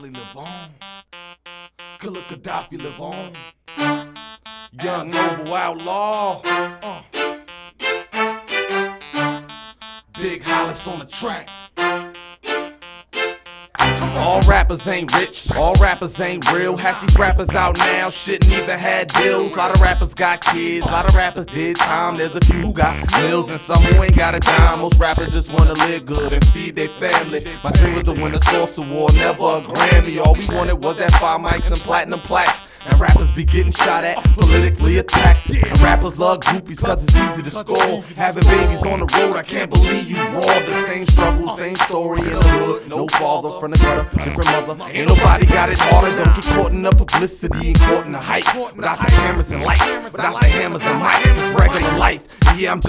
Ali live on. Killer Gaddafi live on. Young noble outlaw. Big Hollis on the track. All rappers ain't rich, all rappers ain't real. Half these rappers out now shouldn't even had deals. A lot of rappers got kids, a lot of rappers did time. There's a few who got bills and some who ain't got a dime. Most rappers just wanna live good and feed their family. My dream was to win a Source Award, never a Grammy. All we wanted was that 5 mics and platinum plaques. And rappers be getting shot at, politically attacked. And rappers love groupies cause it's easy to score. Having babies on the road, I can't believe you raw. The same struggle, same story in the hood. No father from the gutter, different mother. Ain't nobody got it harder. Don't get caught in the publicity and caught in the hype. Without the cameras and lights, without the hammers and mics, it's regular life. Yeah, I'm just